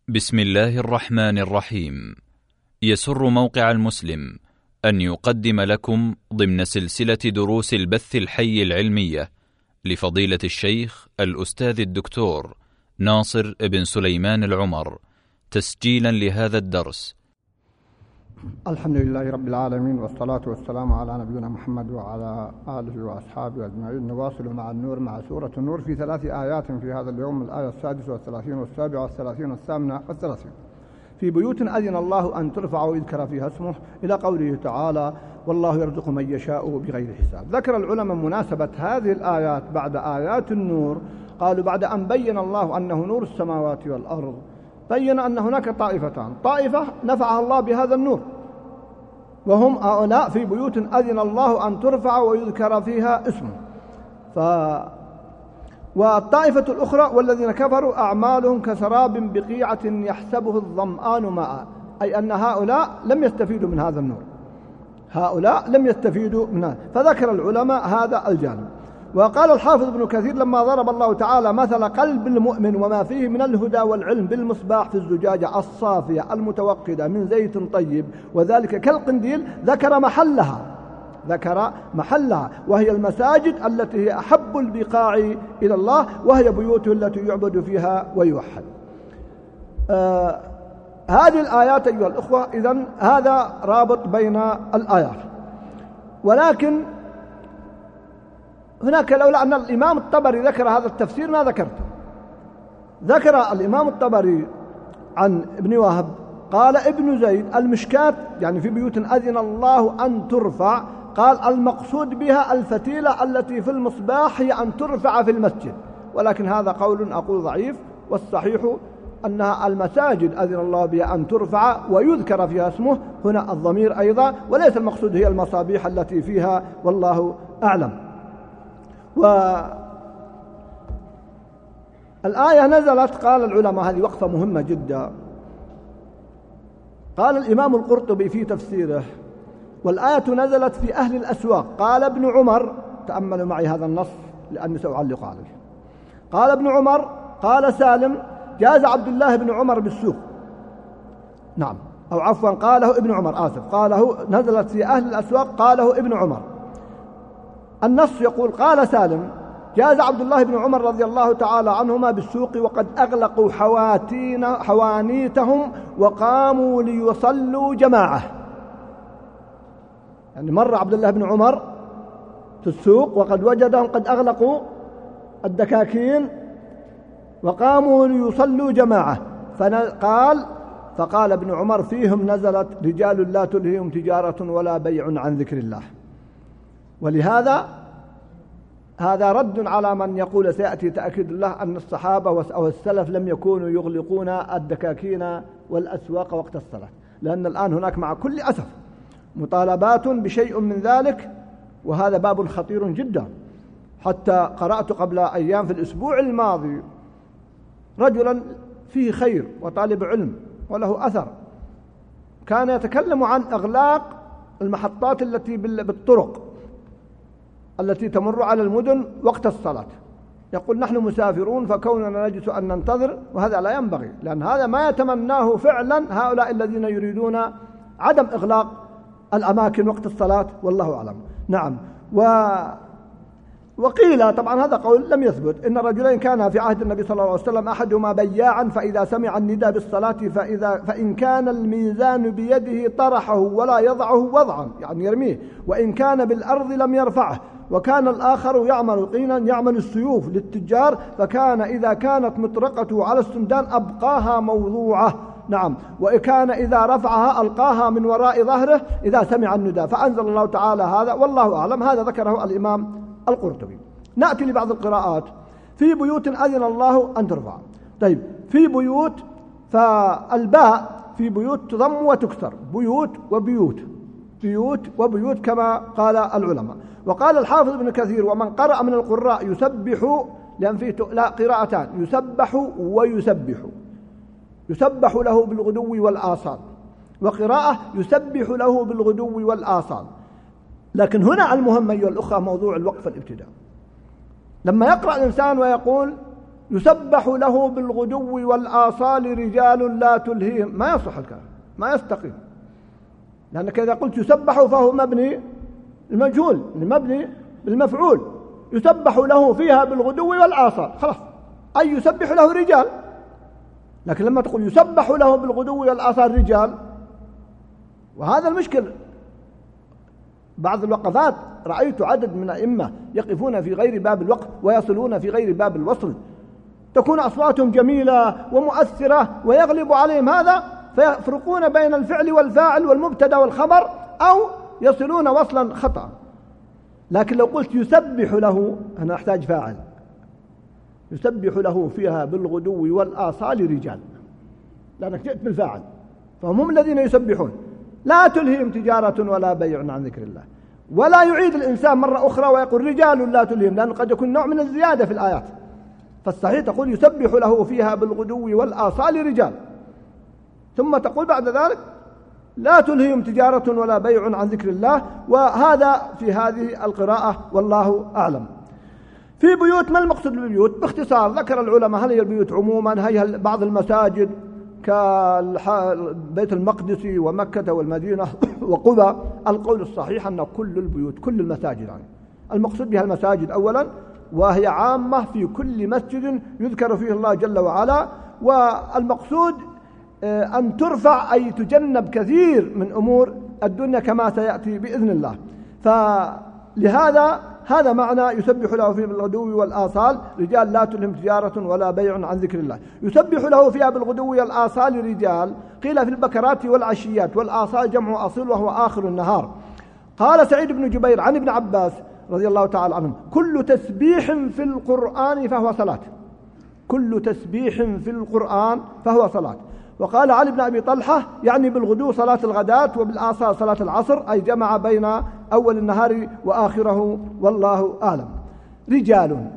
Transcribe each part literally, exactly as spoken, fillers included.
بسم الله الرحمن الرحيم. يسر موقع المسلم أن يقدم لكم ضمن سلسلة دروس البث الحي العلمية لفضيلة الشيخ الأستاذ الدكتور ناصر بن سليمان العمر تسجيلا لهذا الدرس. الحمد لله رب العالمين، والصلاة والسلام على نبينا محمد وعلى آله وأصحابه أجمعين. نواصل مع النور مع سورة النور في ثلاث آيات في هذا اليوم، الآية السادسة والثلاثين والسابعة والثلاثين والثامنة والثلاثين. في بيوت أذن الله أن ترفع ويذكر فيها اسمه إلى قوله تعالى: والله يرزق من يشاء بغير حساب. ذكر العلماء مناسبة هذه الآيات بعد آيات النور. قالوا بعد أن بين الله أنه نور السماوات والأرض، بين أن هناك طائفتان: طائفة نفعها الله بهذا النور وهم هؤلاء في بيوت أذن الله أن ترفع ويذكر فيها اسمه، ف... والطائفة الأخرى والذين كفروا أعمالهم كسراب بقيعة يحسبه الظمآن ماء، أي أن هؤلاء لم يستفيدوا من هذا النور، هؤلاء لم يستفيدوا منه. فذكر العلماء هذا الجانب. وقال الحافظ ابن كثير: لما ضرب الله تعالى مثل قلب المؤمن وما فيه من الهدى والعلم بالمصباح في الزجاجة الصافية المتوقدة من زيت طيب وذلك كالقنديل، ذكر محلها ذكر محلها وهي المساجد التي هي أحب البقاع إلى الله، وهي بيوته التي يعبد فيها ويوحد. آه هذه الآيات أيها الأخوة، إذن هذا رابط بين الآيات. ولكن هناك، لولا أن الإمام الطبري ذكر هذا التفسير ما ذكرته. ذكر الإمام الطبري عن ابن وهب قال: ابن زيد المشكات، يعني في بيوت أذن الله أن ترفع، قال المقصود بها الفتيلة التي في المصباح هي أن ترفع في المسجد، ولكن هذا قول أقول ضعيف، والصحيح أنها المساجد أذن الله بها أن ترفع ويذكر فيها اسمه، هنا الضمير أيضا، وليس المقصود هي المصابيح التي فيها، والله أعلم. والآية نزلت، قال العلماء، هذه وقفة مهمة جدا. قال الإمام القرطبي في تفسيره: والآية نزلت في أهل الأسواق. قال ابن عمر، تأملوا معي هذا النص لأني سأعلق عليه. قال ابن عمر، قال سالم: جاز عبد الله بن عمر بالسوق. نعم، أو عفوا قاله ابن عمر، آسف، قاله نزلت في أهل الأسواق، قاله ابن عمر. النص يقول: قال سالم: جاز عبد الله بن عمر رضي الله تعالى عنهما بالسوق وقد أغلقوا حواتين حوانيتهم وقاموا ليصلوا جماعة. يعني مر عبد الله بن عمر في السوق وقد وجدهم قد أغلقوا الدكاكين وقاموا ليصلوا جماعة، فقال فقال ابن عمر: فيهم نزلت: رجال لا تلهيهم تجارة ولا بيع عن ذكر الله. ولهذا هذا رد على من يقول، سيأتي تأكيد الله، أن الصحابة أو السلف لم يكونوا يغلقون الدكاكين والأسواق وقت الصلاة، لأن الآن هناك مع كل أسف مطالبات بشيء من ذلك، وهذا باب خطير جدا. حتى قرأت قبل أيام في الأسبوع الماضي رجلا فيه خير وطالب علم وله أثر، كان يتكلم عن إغلاق المحطات التي بالطرق التي تمر على المدن وقت الصلاة. يقول: نحن مسافرون فكوننا نجلس أن ننتظر، وهذا لا ينبغي، لأن هذا ما يتمناه فعلا هؤلاء الذين يريدون عدم إغلاق الأماكن وقت الصلاة، والله أعلم. نعم. و وقيل، طبعا هذا قول لم يثبت، إن رجلين كان في عهد النبي صلى الله عليه وسلم، أحدهما بياعا فإذا سمع النداء بالصلاة فإذا فإن كان الميزان بيده طرحه ولا يضعه وضعا، يعني يرميه، وإن كان بالأرض لم يرفعه. وكان الآخر يعمل قينا يعمل السيوف للتجار، فكان إذا كانت مطرقته على السندان أبقاها موضوعة. نعم. وكان إذا رفعها ألقاها من وراء ظهره إذا سمع النداء، فأنزل الله تعالى هذا، والله أعلم. هذا ذكره الإمام القرطبي. نأتي لبعض القراءات: في بيوت أذن الله أن ترفع. طيب، في بيوت، فالباء في بيوت تضم وتكسر، بيوت وبيوت، بيوت وبيوت كما قال العلماء. وقال الحافظ ابن كثير: ومن قرأ من القراء يسبح، لأن فيه لا قراءتان، يسبح ويسبح، يسبح له بالغدو والآصال، وقراءة يسبح له بالغدو والآصال. لكن هنا المهم أيها الأخوة موضوع الوقف الابتداء. لما يقرأ الإنسان ويقول يسبح له بالغدو والآصال رجال لا تلهيهم، ما يصح الكلام، ما يستقيم، لأنك إذا قلت يسبح فهو مبني المجهول، مبني المفعول، يسبح له فيها بالغدو والآصال، خلاص، أي يسبح له رجال. لكن لما تقول يسبح له بالغدو والآصال رجال، وهذا المشكل. بعض الوقفات رأيت عدد من الأئمة يقفون في غير باب الوقف ويصلون في غير باب الوصل، تكون أصواتهم جميلة ومؤثرة ويغلب عليهم هذا، فيفرقون بين الفعل والفاعل والمبتدا والخبر، أو يصلون وصلا خطأ. لكن لو قلت يسبح له، أنا أحتاج فاعل، يسبح له فيها بالغدو والآصال رجال، لأنك جئت بالفاعل، فهم هم الذين يسبحون. لا تلهيهم تجارة ولا بيع عن ذكر الله. ولا يعيد الإنسان مرة أخرى ويقول رجال لا تلهيهم، لأنه قد يكون نوع من الزيادة في الآيات. فالصحيح تقول يسبح له فيها بالغدو والآصال رجال، ثم تقول بعد ذلك لا تلهيهم تجارة ولا بيع عن ذكر الله. وهذا في هذه القراءة والله أعلم. في بيوت، ما المقصود بالبيوت؟ باختصار ذكر العلماء هل هي البيوت عموما، هي بعض المساجد كبيت المقدس ومكة والمدينة وقبى. القول الصحيح أن كل البيوت، كل المساجد، يعني المقصود بها المساجد أولا، وهي عامة في كل مسجد يذكر فيه الله جل وعلا. والمقصود أن ترفع، أي تجنب كثير من أمور الدنيا كما سيأتي بإذن الله. فلهذا هذا معنى يسبح له فيها بالغدو والآصال رجال لا تلهم تجارة ولا بيع عن ذكر الله. يسبح له فيها بالغدو والآصال رجال، قيل في البكرات والعشيات، والآصال جمع أصيل وهو آخر النهار. قال سعيد بن جبير عن ابن عباس رضي الله تعالى عنهم: كل تسبيح في القرآن فهو صلاة، كل تسبيح في القرآن فهو صلاة. وقال علي بن أبي طلحة يعني بالغدو صلاة الغداة، وبالآصال صلاة العصر، أي جمع بين أول النهار وآخره، والله أعلم. رجال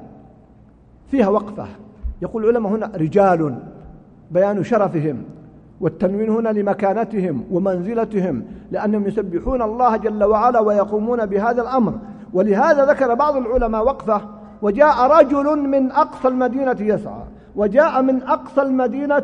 فيها وقفة، يقول العلماء هنا رجال بيان شرفهم، والتنوين هنا لمكانتهم ومنزلتهم، لأنهم يسبحون الله جل وعلا ويقومون بهذا الأمر. ولهذا ذكر بعض العلماء وقفة: وجاء رجل من أقصى المدينة يسعى، وجاء من أقصى المدينة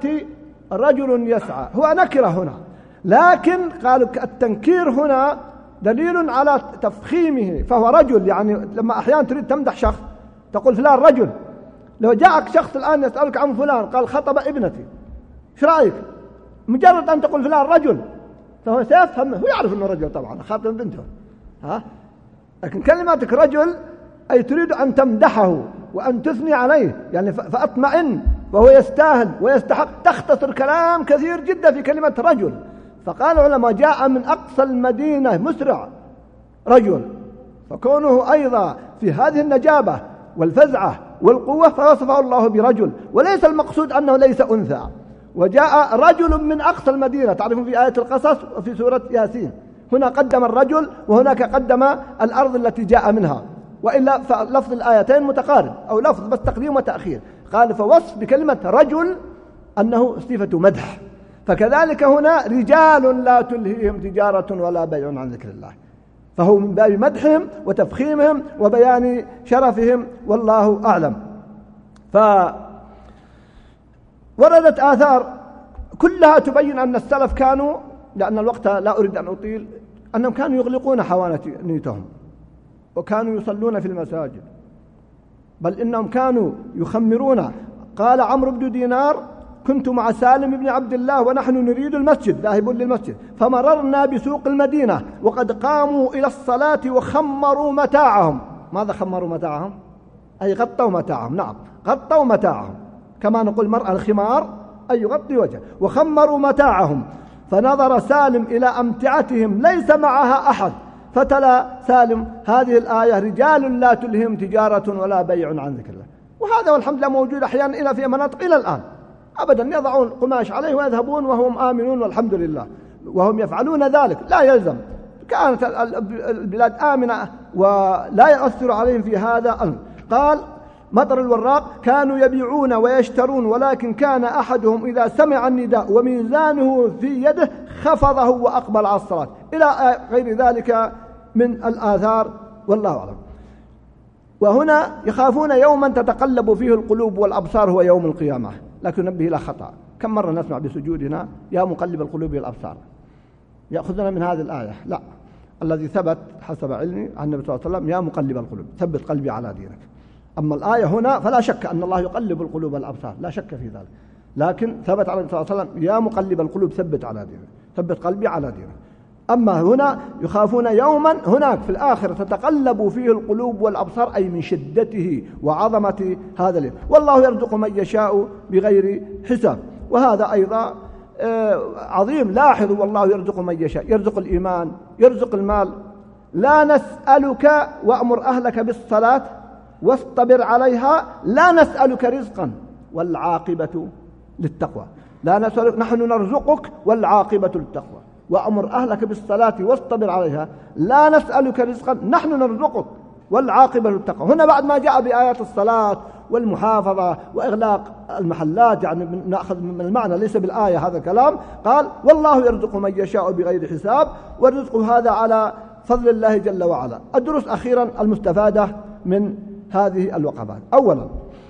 رجل يسعى، هو نكرة هنا، لكن قالوا التنكير هنا دليل على تفخيمه، فهو رجل. يعني لما أحيانا تريد تمدح شخص تقول فلان رجل. لو جاءك شخص الآن يسألك عن فلان، قال خطب ابنتي، ايش رأيك؟ مجرد أن تقول فلان رجل فهو سيفهم، هو يعرف أنه رجل طبعا، خاطب بنته، ها؟ لكن كلماتك رجل أي تريد أن تمدحه وأن تثني عليه، يعني فأطمئن، وهو يستاهل ويستحق، تختصر كلام كثير جدا في كلمة رجل. فقال العلماء جاء من أقصى المدينة مسرع رجل، فكونه أيضا في هذه النجابة والفزعة والقوة فوصفه الله برجل، وليس المقصود أنه ليس أنثى. وجاء رجل من أقصى المدينة، تعرفون في آية القصص وفي سورة ياسين، هنا قدم الرجل وهناك قدم الأرض التي جاء منها، وإلا فلفظ الآيتين متقارب، أو لفظ بس تقديم وتأخير. قال فوصف بكلمة رجل أنه صفة مدح. فكذلك هنا رجال لا تلهيهم تجارة ولا بيع عن ذكر الله، فهو من باب مدحهم وتفخيمهم وبيان شرفهم، والله أعلم. فوردت آثار كلها تبين أن السلف كانوا، لأن الوقت لا أريد أن أطيل، أنهم كانوا يغلقون حوانيتهم وكانوا يصلون في المساجد، بل إنهم كانوا يخمرون. قال عمرو بن دينار: كنت مع سالم بن عبد الله ونحن نريد المسجد، ذاهبون للمسجد، فمررنا بسوق المدينة وقد قاموا إلى الصلاة وخمروا متاعهم. ماذا خمروا متاعهم؟ أي غطوا متاعهم، نعم غطوا متاعهم، كما نقول مرأة الخمار أي يغطي وجهه، وخمروا متاعهم. فنظر سالم إلى أمتعتهم ليس معها أحد، فتلا سالم هذه الآية: رجال لا تلهم تجارة ولا بيع عن ذكر الله. وهذا والحمد لله موجود أحيانا إلى في مناطق إلى الآن، أبدا يضعون قماش عليه ويذهبون وهم آمنون والحمد لله، وهم يفعلون ذلك، لا يلزم. كانت البلاد آمنة ولا يؤثر عليهم في هذا الأمر. قال مطر الوراق: كانوا يبيعون ويشترون، ولكن كان أحدهم إذا سمع النداء وميزانه في يده خفضه وأقبل على الصلاة، إلى غير ذلك من الآثار، والله أعلم. وهنا يخافون يوما تتقلب فيه القلوب والأبصار هو يوم القيامة، لكن نبه لا خطأ. كم مرة نسمع بسجودنا يا مقلب القلوب والأبصار، يأخذنا من هذه الآية؟ لا، الذي ثبت حسب علمي عن النبي صلى الله عليه وسلم يا مقلب القلوب ثبت قلبي على دينك. أما الآية هنا فلا شك أن الله يقلب القلوب والأبصار، لا شك في ذلك، لكن ثبت على النبي صلى الله عليه وسلم يا مقلب القلوب ثبت على دينك، ثبت قلبي على دينك. أما هنا يخافون يوما هناك في الآخرة تتقلب فيه القلوب والأبصار، أي من شدته وعظمة هذا اليوم. والله يرزق من يشاء بغير حساب، وهذا أيضا عظيم. لاحظوا والله يرزق من يشاء، يرزق الإيمان، يرزق المال. لا نسألك وأمر أهلك بالصلاة واصطبر عليها لا نسألك رزقا والعاقبة للتقوى. لا نسألك، نحن نرزقك والعاقبة للتقوى. وأمر أهلك بالصلاة واصطبر عليها لا نسألك رزقا، نحن نرزقك والعاقبة للتقوى. هنا بعد ما جاء بآيات الصلاة والمحافظة وإغلاق المحلات، يعني نأخذ من المعنى ليس بالآية هذا الكلام، قال والله يرزق من يشاء بغير حساب، والرزق هذا على فضل الله جل وعلا. الدروس أخيرا المستفادة من هذه الوقفات: أولا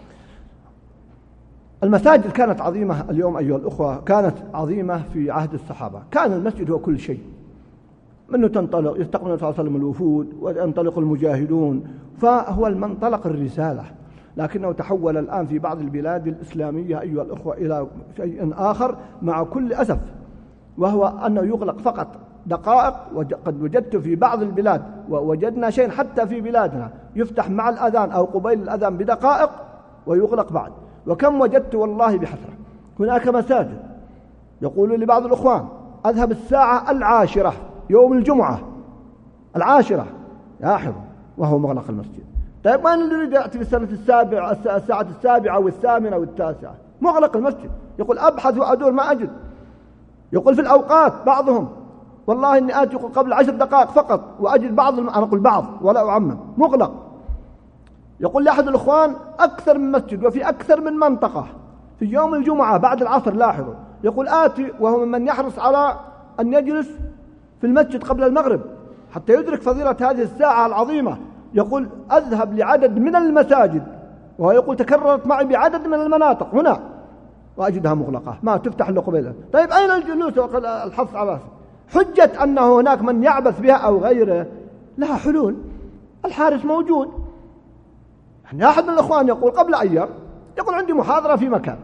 المساجد كانت عظيمة اليوم أيها الأخوة، كانت عظيمة في عهد الصحابة. كان المسجد هو كل شيء، منه تنطلق يستقبل النبي صلى الله عليه وسلم الوفود وينطلق المجاهدون، فهو المنطلق الرسالة. لكنه تحول الآن في بعض البلاد الإسلامية أيها الأخوة إلى شيء آخر مع كل أسف، وهو أنه يغلق فقط دقائق. وقد وجدت في بعض البلاد ووجدنا شيء حتى في بلادنا يفتح مع الأذان أو قبيل الأذان بدقائق ويغلق بعد. وكم وجدت والله بحسرة هناك مساجد يقول لبعض الأخوان أذهب الساعة العاشرة يوم الجمعة العاشرة لاحظ وهو مغلق المسجد. طيب من اللي يريد يأتي في السنة السابعة الساعة السابعة والثامنة والتاسعة؟ مغلق المسجد. يقول أبحث وأدور ما أجد. يقول في الأوقات بعضهم والله إني آتي قبل عشر دقائق فقط وأجد بعض، أنا أقول بعض ولا أعمم، مغلق. يقول لأحد الأخوان أكثر من مسجد وفي أكثر من منطقة في يوم الجمعة بعد العصر لاحظوا، يقول آتي وهو من يحرص على أن يجلس في المسجد قبل المغرب حتى يدرك فضيلة هذه الساعة العظيمة. يقول أذهب لعدد من المساجد، وهو يقول تكررت معي بعدد من المناطق هنا وأجدها مغلقة ما تفتح إلا قبيلها. طيب أين الجلوس والحث على حجة أنه هناك من يعبث بها أو غيره؟ لها حلول، الحارس موجود. يعني أحد من الأخوان يقول قبل أيام يقول عندي محاضرة في مكان،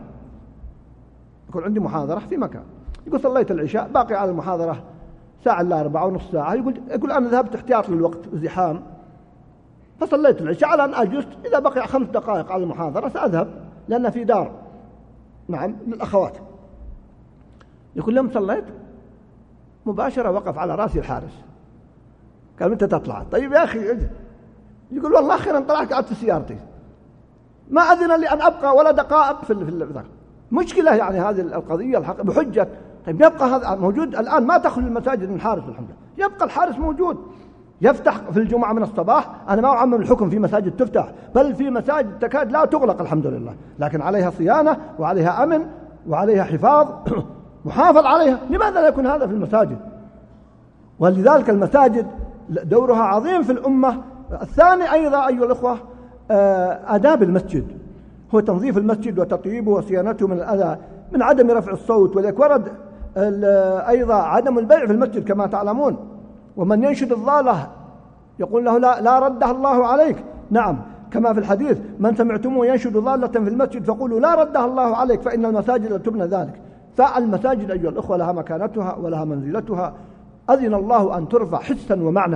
يقول عندي محاضرة في مكان، يقول صليت العشاء باقي على المحاضرة ساعة إلا أربعة ونص ساعة، يقول يقول أنا ذهبت احتياط للوقت زحام فصليت العشاء على أن أجلس إذا بقي خمس دقائق على المحاضرة سأذهب لأن في دار نعم للأخوات. يقول لم صليت مباشرة وقف على رأسي الحارس قال متى تطلع؟ طيب يا أخي يقول والله أخيرا طلعت قعدت في سيارتي ما أذن لي أن أبقى ولا دقائق في في مشكلة. يعني هذه القضية الحق بحجة. طيب يبقى هذا موجود الآن، ما تخلو المساجد من حارس الحمد لله، يبقى الحارس موجود يفتح في الجمعة من الصباح. أنا ما أعمم الحكم في مساجد تفتح، بل في مساجد تكاد لا تغلق الحمد لله، لكن عليها صيانة وعليها أمن وعليها حفاظ محافظ عليها. لماذا لا يكون هذا في المساجد؟ ولذلك المساجد دورها عظيم في الأمة. الثاني أيضا أيها الأخوة آداب المسجد، هو تنظيف المسجد وتطييبه وصيانته من الأذى، من عدم رفع الصوت. ولذلك ورد أيضا عدم البيع في المسجد كما تعلمون، ومن ينشد الضالة يقول له لا, لا ردها الله عليك. نعم كما في الحديث من سمعتموه ينشد ضالة في المسجد فقولوا لا ردها الله عليك فإن المساجد لا تبنى ذلك. فالمساجد أيها الأخوة لها مكانتها ولها منزلتها، أذن الله أن ترفع حسا ومعنى،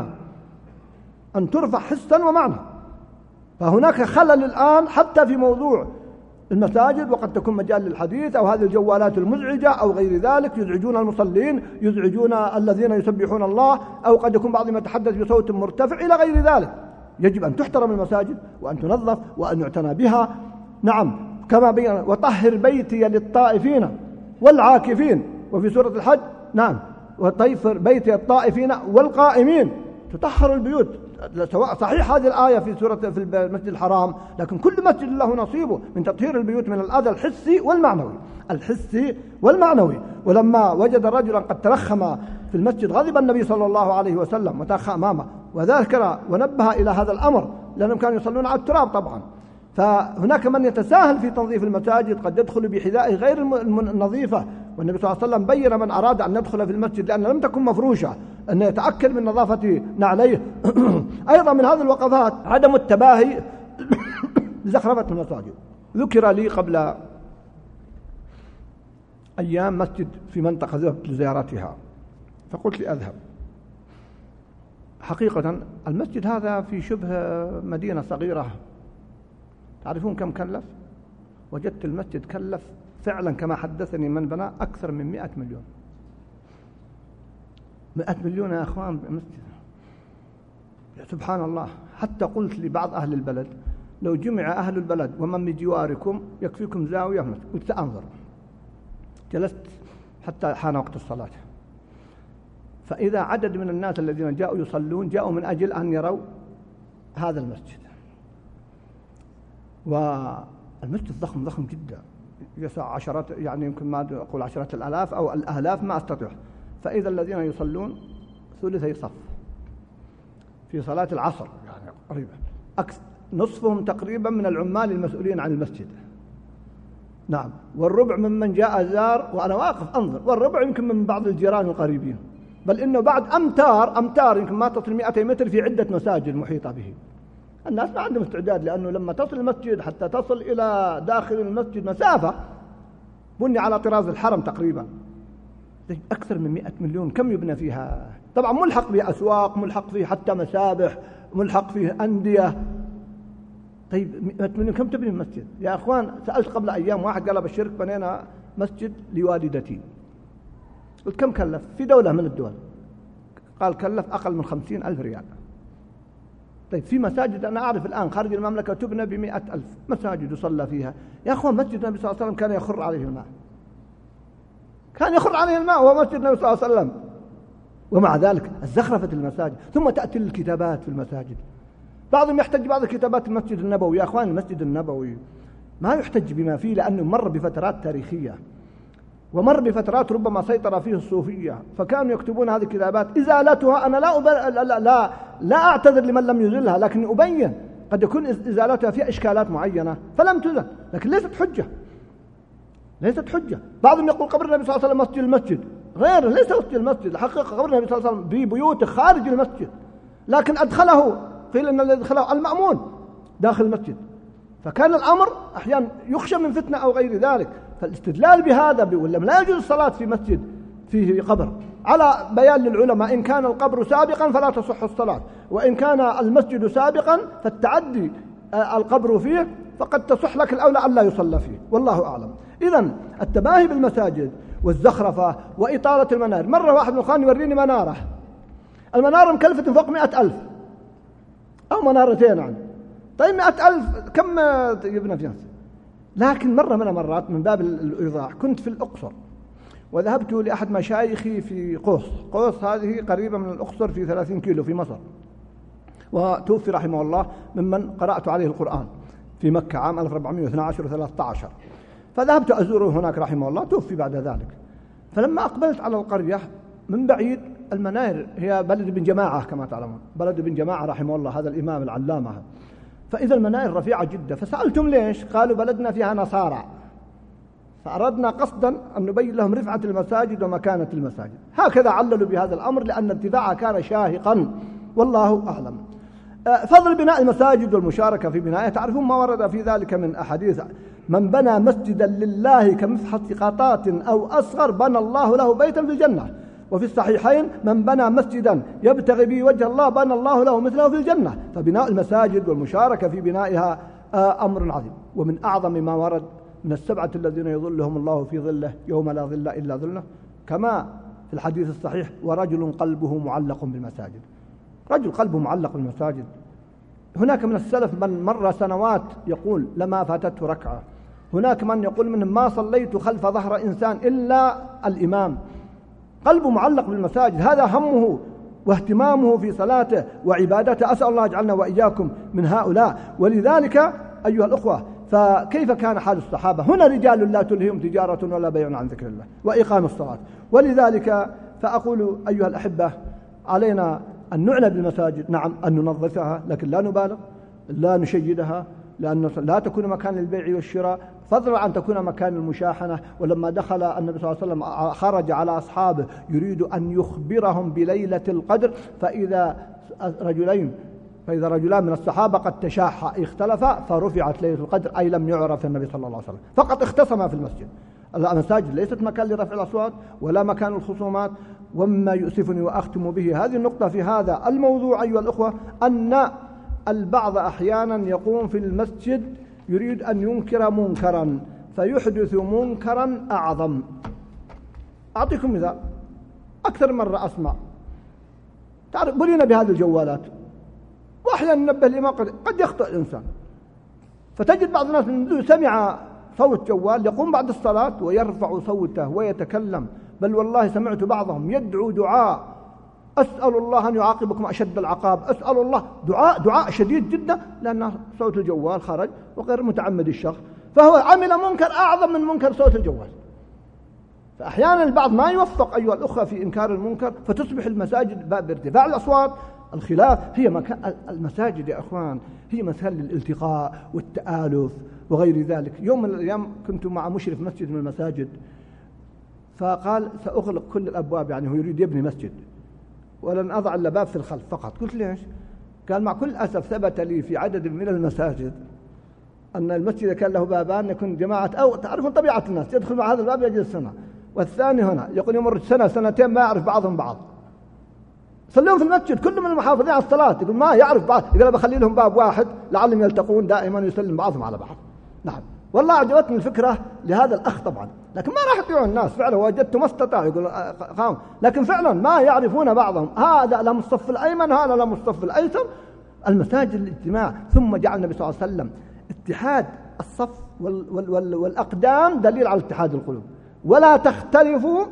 أن ترفع حسا ومعنى. فهناك خلل الآن حتى في موضوع المساجد، وقد تكون مجال للحديث أو هذه الجوالات المزعجة أو غير ذلك يزعجون المصلين، يزعجون الذين يسبحون الله، أو قد يكون بعضهم يتحدث بصوت مرتفع إلى غير ذلك. يجب أن تحترم المساجد وأن تنظف وأن يعتنى بها. نعم كما بين وطهر بيتي للطائفين والعاكفين، وفي سورة الحج نعم وطهر بيتي الطائفين والقائمين، تطهر البيوت. سواء صحيح هذه الآية في سورة في المسجد الحرام، لكن كل مسجد له نصيبه من تطهير البيوت من الأذى الحسي والمعنوي، الحسي والمعنوي. ولما وجد رجلا قد تلخم في المسجد غضب النبي صلى الله عليه وسلم وتأخى أمامه وذكر ونبه إلى هذا الأمر لأنهم كانوا يصلون على التراب طبعا. فهناك من يتساهل في تنظيف المساجد، قد يدخل بحذائه غير النظيفة، والنبي صلى الله عليه وسلم بين من أراد أن يدخل في المسجد لأن لم تكن مفروشة أن يتأكد من نظافة نعليه. أيضا من هذه الوقفات عدم التباهي بزخرفة المساجد. ذكر لي قبل أيام مسجد في منطقة ذهبت لزيارتها، فقلت لي أذهب. حقيقة المسجد هذا في شبه مدينة صغيرة، تعرفون كم كلف؟ وجدت المسجد كلف فعلا كما حدثني من بنى أكثر من مئة مليون. مئة مليون يا أخوان مسجد، سبحان الله. حتى قلت لبعض أهل البلد لو جمع أهل البلد ومن بجواركم يكفيكم زاوية مسجد. قلت أنظر، جلست حتى حان وقت الصلاة، فإذا عدد من الناس الذين جاءوا يصلون جاءوا من أجل أن يروا هذا المسجد. والمسجد ضخم ضخم جدا، يسع عشرات، يعني يمكن ما أقول عشرات الآلاف أو الآلاف ما أستطيع. فإذا الذين يصلون ثلثي صف في صلاة العصر، يعني قريبا أكثر نصفهم تقريبا من العمال المسؤولين عن المسجد، نعم، والربع ممن جاء زار وأنا واقف أنظر، والربع يمكن من بعض الجيران القريبين، بل إنه بعد أمتار أمتار يمكن ما تصل مئتي متر في عدة مساجد محيطة به. الناس ما عندهم استعداد، لأنه لما تصل المسجد حتى تصل إلى داخل المسجد مسافة بني على طراز الحرم تقريبا، أكثر من مئة مليون. كم يبنى فيها؟ طبعا ملحق فيه أسواق، ملحق فيه حتى مسابح، ملحق فيه أندية. طيب مئة مليون كم تبني المسجد يا أخوان؟ سألت قبل أيام واحد قال بالشرك بنينا مسجد لوالدتي. قلت كم كلف في دولة من الدول؟ قال كلف أقل من خمسين ألف ريال. طيب في مساجد أنا أعرف الآن خارج المملكة تبنى بمئة ألف، مساجد يصلى فيها. يا أخوان مسجد النبي صلى الله عليه وسلم كان يخر عليه الماء، كان يخر عليه الماء وهو مسجد النبي صلى الله عليه وسلم، ومع ذلك الزخرفة المساجد. ثم تأتي الكتابات في المساجد، بعضهم يحتج بعض الكتابات المسجد النبوي. يا أخوان المسجد النبوي ما يحتج بما فيه، لأنه مر بفترات تاريخية ومر بفترات ربما سيطر فيه الصوفية، فكانوا يكتبون هذه الكتابات. إزالتها أنا لا, أبر... لا, لا, لا, لا أعتذر لمن لم يزلها، لكن أبين قد يكون إزالتها فيها إشكالات معينة فلم تزل، لكن ليست حجة، ليست حجة. بعضهم يقول قبر النبي صلى الله عليه وسلم مسجد المسجد، غير ليس مسجد المسجد. الحقيقة قبر النبي صلى الله عليه وسلم ببيوته خارج المسجد، لكن أدخله، قيل أن الذي أدخله المأمون داخل المسجد، فكان الأمر أحيانا يخشى من فتنة أو غير ذلك. فالاستدلال بهذا ولا لا يجوز الصلاة في مسجد فيه قبر، على بيان للعلماء إن كان القبر سابقا فلا تصح الصلاة، وإن كان المسجد سابقا فالتعدي القبر فيه فقد تصح، لك الأولى أن لا يصلى فيه، والله أعلم. إذن التباهي بالمساجد والزخرفة وإطالة المنار. مرة واحد من الأخوان يوريني منارة، المنارة مكلفة فوق مئة ألف أو منارتين عنه. طيب مئة ألف كم يبنى فيها؟ لكن مرة من المرات من باب الإيضاح كنت في الأقصر وذهبت لأحد مشايخي في قوس. قوس هذه قريبة من الأقصر في ثلاثين كيلو في مصر، وتوفي رحمه الله ممن قرأت عليه القرآن في مكة عام ألف وأربعمائة واثني عشر وثلاثة عشر، فذهبت أزوره هناك رحمه الله، توفي بعد ذلك. فلما أقبلت على القرية من بعيد، المناير هي بلد بن جماعة كما تعلمون، بلد بن جماعة رحمه الله هذا الإمام العلامة، فإذا المناير رفيعة جدا. فسألتم ليش؟ قالوا بلدنا فيها نصارى، فأردنا قصدا أن نبين لهم رفعة المساجد ومكانة المساجد. هكذا عللوا بهذا الأمر لأن ارتفاعها كان شاهقا، والله أعلم. فضل بناء المساجد والمشاركة في بنائها، تعرفون ما ورد في ذلك من أحاديث: من بنى مسجدا لله كمفحص قطات أو أصغر بنى الله له بيتا في الجنة. وفي الصحيحين: من بنى مسجدا يبتغي به وجه الله بنى الله له مثله في الجنة. فبناء المساجد والمشاركة في بنائها أمر عظيم. ومن أعظم ما ورد من السبعة الذين يظلهم الله في ظله يوم لا ظل إلا ظله، كما في الحديث الصحيح: ورجل قلبه معلق بالمساجد. رجل قلبه معلق بالمساجد. هناك من السلف من مر سنوات يقول لما فاتته ركعة، هناك من يقول منهم ما صليت خلف ظهر إنسان إلا الإمام. قلبه معلق بالمساجد، هذا همه واهتمامه في صلاته وعبادته. أسأل الله يجعلنا وإياكم من هؤلاء. ولذلك أيها الأخوة، فكيف كان حال الصحابة؟ هنا رجال لا تلهيهم تجارة ولا بيع عن ذكر الله وإقام الصلاة. ولذلك فأقول أيها الأحبة، علينا أن نعنى بالمساجد، نعم أن ننظفها، لكن لا نبالغ، لا نشيدها، لأن لا تكون مكان للبيع والشراء، فضلا عن تكون مكان المشاحنة. ولما دخل النبي صلى الله عليه وسلم خرج على أصحابه يريد أن يخبرهم بليلة القدر، فإذا رجلين فإذا رجلان من الصحابة قد تشاحا اختلفا فرفعت ليلة القدر، أي لم يعرف النبي صلى الله عليه وسلم، فقط اختصما في المسجد. المساجد ليست مكان لرفع الأصوات ولا مكان الخصومات. ومما يؤسفني وأختم به هذه النقطة في هذا الموضوع أيها الأخوة، أن البعض أحيانا يقوم في المسجد يريد أن ينكر منكرا فيحدث منكرا أعظم. أعطيكم مثال أكثر مرة أسمع، تعرف بلينا بهذه الجوالات، وأحيانا ننبه الإمام قد يخطئ الإنسان، فتجد بعض الناس منذ سمع صوت جوال يقوم بعد الصلاة ويرفع صوته ويتكلم. بل والله سمعت بعضهم يدعو دعاء أسأل الله أن يعاقبكم أشد العقاب، أسأل الله، دعاء دعاء شديد جدا، لأن صوت الجوال خرج وغير متعمد الشخص، فهو عمل منكر أعظم من منكر صوت الجوال. فأحيانا البعض ما يوفق أيها الأخوة في إنكار المنكر، فتصبح المساجد باب ارتفاع الأصوات. الخلاف هي مكان المساجد يا أخوان، هي مكان للالتقاء والتآلف وغير ذلك. يوم من الأيام كنت مع مشرف مسجد من المساجد، فقال سأغلق كل الأبواب، يعني هو يريد يبني مسجد، ولن أضع إلا باب في الخلف فقط. قلت ليش؟ قال مع كل أسف ثبت لي في عدد من المساجد أن المسجد كان له بابان، يكون جماعة أو تعرفون طبيعة الناس، يدخل مع هذا الباب يجلس هنا والثاني هنا، يقول يمر سنة سنتين ما يعرف بعضهم بعض. صليهم في المسجد كل من المحافظين على الصلاة، يقول ما يعرف بعض، يقول بخلي لهم باب واحد لعلهم يلتقون دائما يسلم بعضهم على بعض. نعم والله أعجبتني الفكرة لهذا الأخ طبعا، لكن ما راح يطيعون الناس فعلا، وجدت ما استطاع يقول قام، لكن فعلا ما يعرفون بعضهم، هذا لم الصف الأيمن هذا لم الصف الأيسر. المساجد الاجتماع. ثم جعل النبي صلى الله عليه وسلم اتحاد الصف وال وال وال والأقدام دليل على اتحاد القلوب، ولا تختلفوا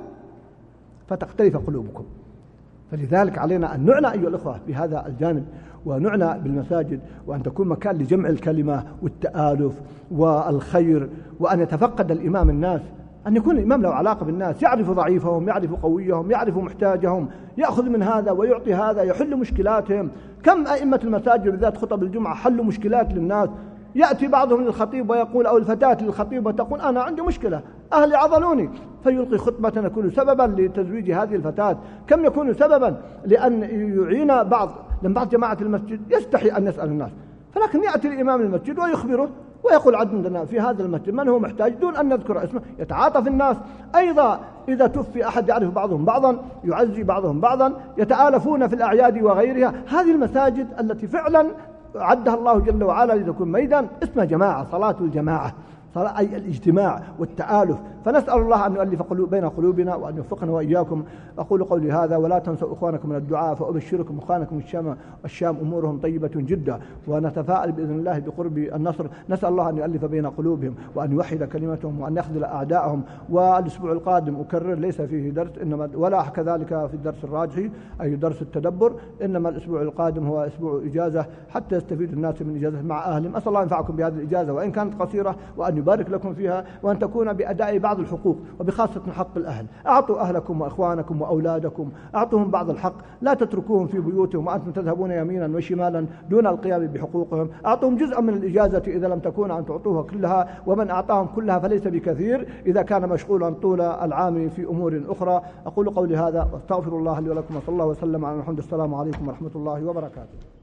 فتختلف قلوبكم. فلذلك علينا أن نعنى أيها الأخوة بهذا الجانب، ونعنى بالمساجد، وأن تكون مكان لجمع الكلمة والتآلف والخير، وأن يتفقد الإمام الناس، أن يكون الإمام له علاقة بالناس، يعرف ضعيفهم، يعرف قويهم، يعرف محتاجهم، يأخذ من هذا ويعطي هذا، يحل مشكلاتهم. كم أئمة المساجد بالذات خطب الجمعة حلوا مشكلات للناس. يأتي بعضهم للخطيب ويقول، أو الفتاة للخطيب وتقول أنا عندي مشكلة أهلي عضلوني، فيلقي خطبة يكون سببا لتزويج هذه الفتاة. كم يكون سببا لأن يعين بعض، لأن بعض جماعة المسجد يستحي أن يسأل الناس، فلكن يأتي الإمام المسجد ويخبره ويقول عندنا في هذا المسجد من هو محتاج دون أن نذكر اسمه، يتعاطف الناس. أيضا إذا توفي أحد يعرف بعضهم بعضا، يعزي بعضهم بعضا، يتآلفون في الأعياد وغيرها. هذه المساجد التي فعلا عدها الله جل وعلا لتكون ميدان اسمها جماعة، صلاة الجماعة، صلاة أي الاجتماع والتآلف. فنسأل الله أن يؤلف قلوب بين قلوبنا وأن يوفقنا وإياكم. أقول قولي هذا، ولا تنسوا إخوانكم من الدعاء، فأبشركم إخوانكم الشام الشام أمورهم طيبة جدا، ونتفائل بإذن الله بقرب النصر. نسأل الله أن يؤلف بين قلوبهم وأن يوحد كلمتهم وأن يخذل أعداءهم. والأسبوع القادم أكرر ليس فيه درس، إنما ولا كذلك في الدرس الراجحي أي درس التدبر، إنما الأسبوع القادم هو أسبوع إجازة حتى يستفيد الناس من إجازة مع أهلهم. أسأل الله ينفعكم بهذه الإجازة وإن كانت قصيرة، وأن يبارك لكم فيها، وأن تكون بأداء بعض الحقوق وبخاصة حق الأهل. أعطوا أهلكم وإخوانكم وأولادكم، أعطوهم بعض الحق، لا تتركوهم في بيوتهم وأنتم تذهبون يمينا وشمالا دون القيام بحقوقهم. أعطوهم جزءا من الإجازة إذا لم تكون أن تعطوها كلها، ومن أعطاهم كلها فليس بكثير إذا كان مشغولا طول العام في أمور أخرى. أقول قولي هذا واستغفر الله لي ولكم، وصلى الله وسلم على محمد. السلام عليكم ورحمة الله وبركاته.